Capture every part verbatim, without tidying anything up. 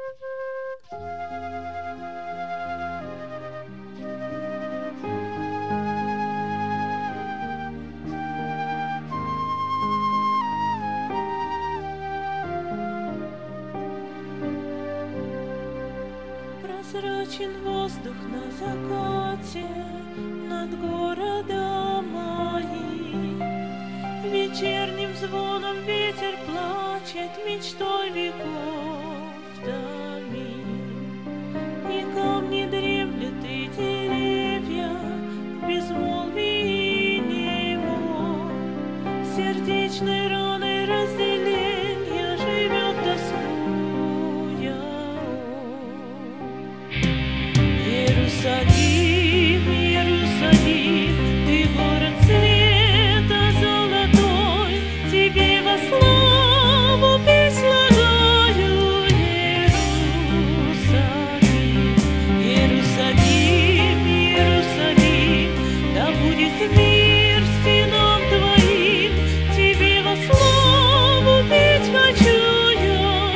Прозрачен воздух на закате над городом моим. Вечерним звоном ветер плачет, мечтой веков томим. И камни дремлют, и деревья в безмолвии немо. Сердечной раной разделенья живет тоскуя он. Иерусалим, Иерусалим, ты город света золотой, тебе во славу песнь слагаю. Иерусалим, Иерусалим, Иерусалим, да будет мир стенам твоим, тебе во славу петь хочу я.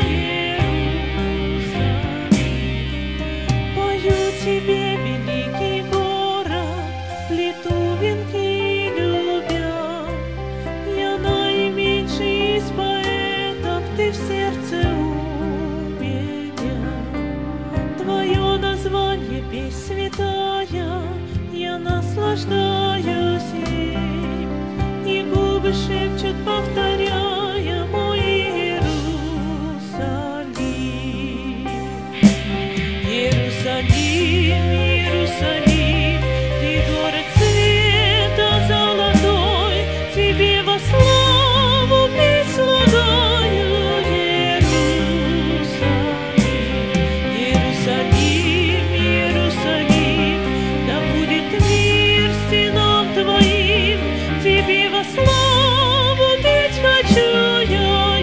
Иерусалим, пою тебе, великий город, плету венки любя. Я наименьший из поэтов, ты в сердце у меня. Твое название песнь святая, я наслаждаюсь им, и губы шепчут, повторяя, мой Иерусалим. Иерусалим, Иерусалим, ты город света золотой, тебе во славу песнь слагаю. Иерусалим, Иерусалим, Иерусалим, да будет мир стенам твоим, тебе во славу петь хочу я.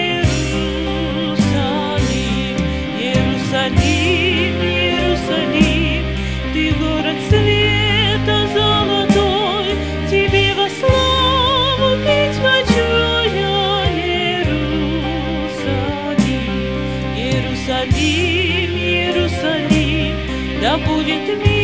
Иерусалим, Иерусалим, Иерусалим, ты город света золотой, тебе во славу петь хочу я. Иерусалим, Иерусалим, Иерусалим, да будет мир